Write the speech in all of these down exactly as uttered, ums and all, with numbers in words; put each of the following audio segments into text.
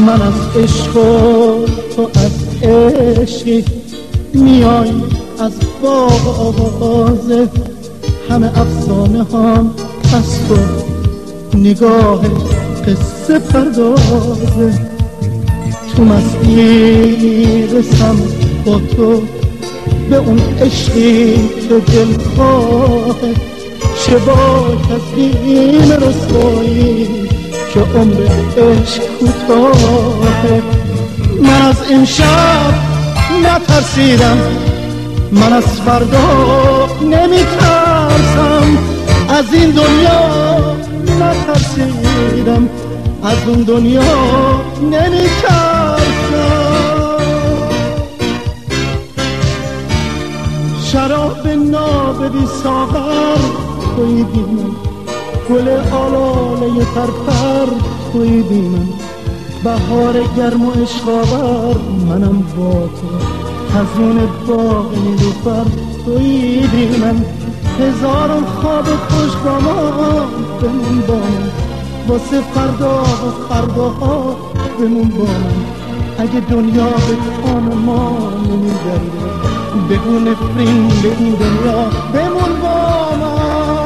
من از عشق و تو از عشقی میای از باغ آوازه، همه افسانه هم از تو نگاه قصه پردازه. تو مستی رسم با تو به اون عشقی که دل خواهه، چه باک از این رسوایی که عمر عشق کوتاهه. من از این شب نترسیدم، من از فردا نمیترسم، از این دنیا نترسیدم، از اون دنیا نمیترسم. شراب ناب بی ساغر توی بی من، گل آلاله پرپر توی بی من، بهار گرم و عشق‌آور منم با تو، خزون باغ نیلوفر توی بی من. هزاران خواب خوش با ما بمون با من، واسه فردا و فرداها بمون با من. اگه دنیا به کام ما نمیگرده بگو نفرین به این دنیا بمون با من.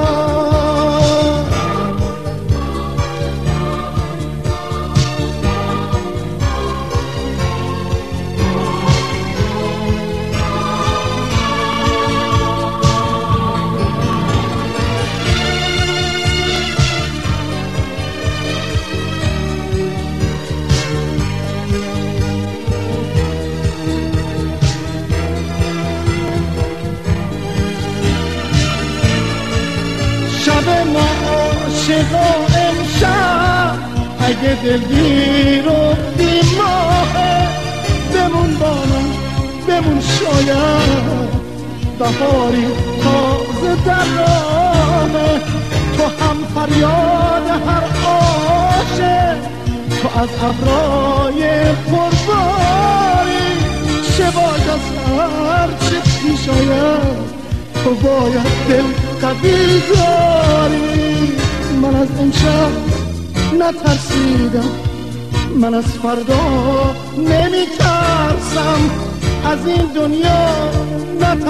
عاشقا امشب اگه دلگیر و بیماهه بمون با من، بمون شاید بهاری تازه در راهه. تو هم فریاد هر عاشق، تو از ابرای پرباری، چه باید از هر چه پیش آید تو باید دل قوی داری. من از امشب نترسیدم، من از فردا نمیترسم، از این دنیا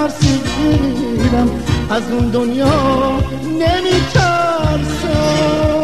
نترسیدم، از اون دنیا نمیترسم.